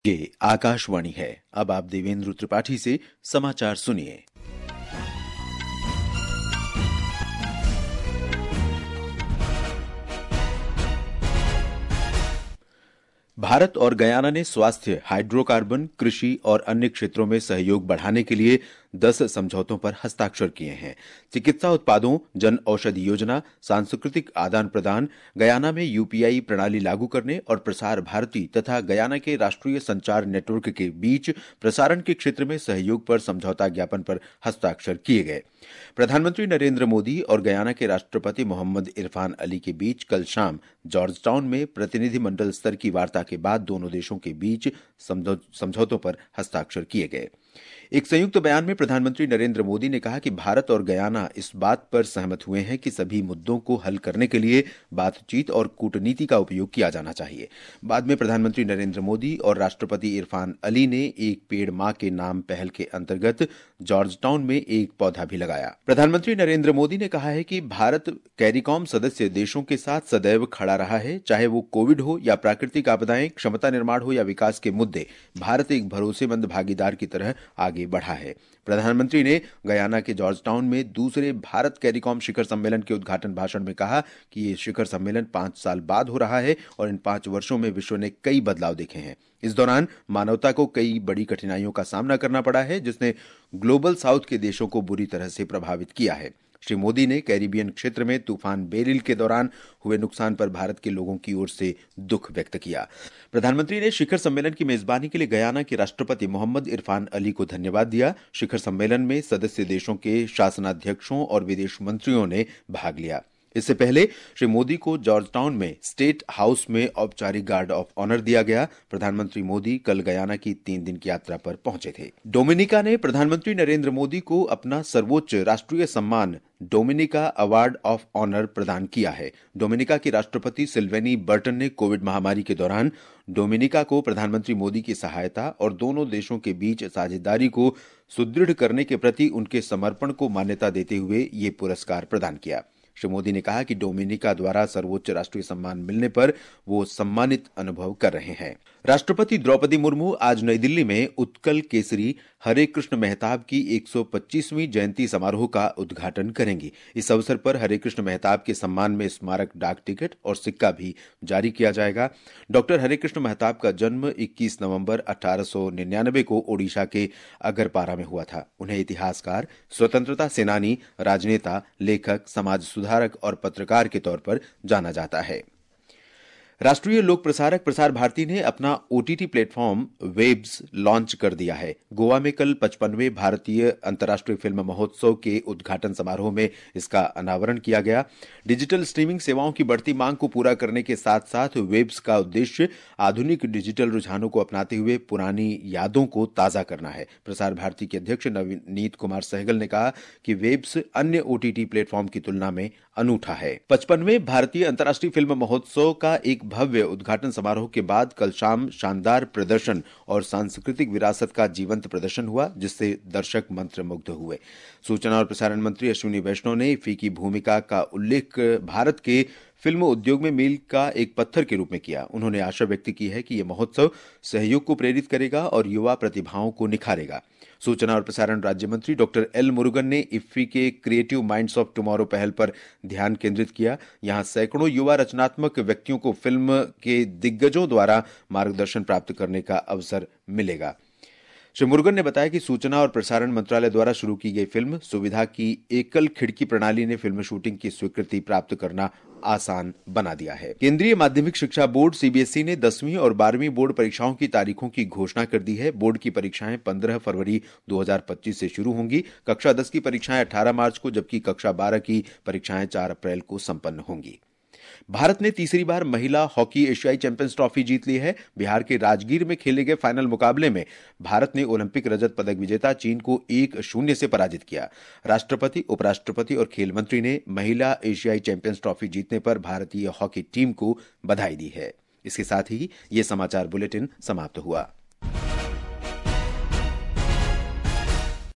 ये आकाशवाणी है। अब आप देवेंद्र त्रिपाठी से समाचार सुनिए। भारत और गयाना ने स्वास्थ्य, हाइड्रोकार्बन, कृषि और अन्य क्षेत्रों में सहयोग बढ़ाने के लिए 10 समझौतों पर हस्ताक्षर किए हैं। चिकित्सा उत्पादों, जन औषधि योजना, सांस्कृतिक आदान प्रदान, गयाना में यूपीआई प्रणाली लागू करने और प्रसार भारती तथा गयाना के राष्ट्रीय संचार नेटवर्क के बीच प्रसारण के क्षेत्र में सहयोग पर समझौता ज्ञापन पर हस्ताक्षर किए गए। प्रधानमंत्री नरेंद्र मोदी और गयाना के राष्ट्रपति मोहम्मद इरफान अली के बीच कल शाम जॉर्ज टाउन में प्रतिनिधिमंडल स्तर की वार्ता के बाद दोनों देशों के बीच समझौतों पर हस्ताक्षर किए गए। एक संयुक्त बयान में प्रधानमंत्री नरेंद्र मोदी ने कहा कि भारत और गयाना इस बात पर सहमत हुए हैं कि सभी मुद्दों को हल करने के लिए बातचीत और कूटनीति का उपयोग किया जाना चाहिए। बाद में प्रधानमंत्री नरेंद्र मोदी और राष्ट्रपति इरफान अली ने एक पेड़ मां के नाम पहल के अंतर्गत जॉर्ज टाउन में एक पौधा भी लगाया। प्रधानमंत्री नरेंद्र मोदी ने कहा है कि भारत कैरिकॉम सदस्य देशों के साथ सदैव खड़ा रहा है, चाहे वो कोविड हो या प्राकृतिक आपदाएं, क्षमता निर्माण हो या विकास के मुद्दे। भारत एक भरोसेमंद भागीदार की तरह आगे बढ़ा है। प्रधानमंत्री ने गयाना के जॉर्ज टाउन में दूसरे भारत कैरिकॉम शिखर सम्मेलन के उद्घाटन भाषण में कहा कि ये शिखर सम्मेलन 5 साल बाद हो रहा है और इन 5 वर्षों में विश्व ने कई बदलाव देखे हैं। इस दौरान मानवता को कई बड़ी कठिनाइयों का सामना करना पड़ा है, जिसने ग्लोबल साउथ के देशों को बुरी तरह से प्रभावित किया है। श्री मोदी ने कैरिबियन क्षेत्र में तूफान बेरिल के दौरान हुए नुकसान पर भारत के लोगों की ओर से दुख व्यक्त किया। प्रधानमंत्री ने शिखर सम्मेलन की मेजबानी के लिए गयाना के राष्ट्रपति मोहम्मद इरफान अली को धन्यवाद दिया। शिखर सम्मेलन में सदस्य देशों के शासनाध्यक्षों और विदेश मंत्रियों ने भाग लिया। इससे पहले श्री मोदी को जॉर्ज टाउन में स्टेट हाउस में औपचारिक गार्ड ऑफ ऑनर दिया गया। प्रधानमंत्री मोदी कल गयाना की 3 दिन की यात्रा पर पहुंचे थे। डोमिनिका ने प्रधानमंत्री नरेंद्र मोदी को अपना सर्वोच्च राष्ट्रीय सम्मान डोमिनिका अवार्ड ऑफ ऑनर प्रदान किया है। डोमिनिका की राष्ट्रपति सिल्वेनी बर्टन ने कोविड महामारी के दौरान डोमिनिका को प्रधानमंत्री मोदी की सहायता और दोनों देशों के बीच साझेदारी को सुदृढ़ करने के प्रति उनके समर्पण को मान्यता देते हुए ये पुरस्कार प्रदान किया। श्री मोदी ने कहा कि डोमिनिका द्वारा सर्वोच्च राष्ट्रीय सम्मान मिलने पर वो सम्मानित अनुभव कर रहे हैं। राष्ट्रपति द्रौपदी मुर्मू आज नई दिल्ली में उत्कल केसरी हरे कृष्ण मेहताब की 125वीं जयंती समारोह का उद्घाटन करेंगी। इस अवसर पर हरे कृष्ण मेहताब के सम्मान में स्मारक डाक टिकट और सिक्का भी जारी किया जाएगा। डॉक्टर हरे कृष्ण मेहताब का जन्म 21 नवंबर 1899 को ओडिशा के अगरपारा में हुआ था। उन्हें इतिहासकार, स्वतंत्रता सेनानी, राजनेता, लेखक, समाज सुधारक और पत्रकार के तौर पर जाना जाता है। राष्ट्रीय लोक प्रसारक प्रसार भारती ने अपना ओटीटी प्लेटफॉर्म वेब्स लॉन्च कर दिया है। गोवा में कल 55वें भारतीय अंतर्राष्ट्रीय फिल्म महोत्सव के उद्घाटन समारोह में इसका अनावरण किया गया। डिजिटल स्ट्रीमिंग सेवाओं की बढ़ती मांग को पूरा करने के साथ साथ वेब्स का उद्देश्य आधुनिक डिजिटल रुझानों को अपनाते हुए पुरानी यादों को ताजा करना है। प्रसार भारती के अध्यक्ष नवनीत कुमार सहगल ने कहा कि वेब्स अन्य ओटीटी प्लेटफॉर्म की तुलना में अनूठा है। 55वें भारतीय अंतर्राष्ट्रीय फिल्म महोत्सव का एक भव्य उद्घाटन समारोह के बाद कल शाम शानदार प्रदर्शन और सांस्कृतिक विरासत का जीवंत प्रदर्शन हुआ, जिससे दर्शक मंत्रमुग्ध हुए। सूचना और प्रसारण मंत्री अश्विनी वैष्णव ने इफ्फी की भूमिका का उल्लेख भारत के फिल्म उद्योग में मील का एक पत्थर के रूप में किया। उन्होंने आशा व्यक्त की है कि यह महोत्सव सहयोग को प्रेरित करेगा और युवा प्रतिभाओं को निखारेगा। सूचना और प्रसारण राज्य मंत्री डॉक्टर एल मुरुगन ने इफ्फी के क्रिएटिव माइंड्स ऑफ टुमारो पहल पर ध्यान केंद्रित किया। यहां सैकड़ों युवा रचनात्मक व्यक्तियों को फिल्म के दिग्गजों द्वारा मार्गदर्शन प्राप्त करने का अवसर मिलेगा। श्री मुरुगन ने बताया कि सूचना और प्रसारण मंत्रालय द्वारा शुरू की गई फिल्म सुविधा की एकल खिड़की प्रणाली ने फिल्म शूटिंग की स्वीकृति प्राप्त करना आसान बना दिया है। केंद्रीय माध्यमिक शिक्षा बोर्ड सीबीएसई ने 10वीं और 12वीं बोर्ड परीक्षाओं की तारीखों की घोषणा कर दी है। बोर्ड की परीक्षाएं 15 फरवरी 2025 से शुरू होंगी। कक्षा 10 की परीक्षाएं 18 मार्च को, जबकि कक्षा 12 की परीक्षाएं 4 अप्रैल को संपन्न होंगी। भारत ने तीसरी बार महिला हॉकी एशियाई चैंपियंस ट्रॉफी जीत ली है। बिहार के राजगीर में खेले गए फाइनल मुकाबले में भारत ने ओलंपिक रजत पदक विजेता चीन को 1-0 से पराजित किया। राष्ट्रपति, उपराष्ट्रपति और खेल मंत्री ने महिला एशियाई चैंपियंस ट्रॉफी जीतने पर भारतीय हॉकी टीम को बधाई दी है। इसके साथ ही ये समाचार बुलेटिन समाप्त हुआ।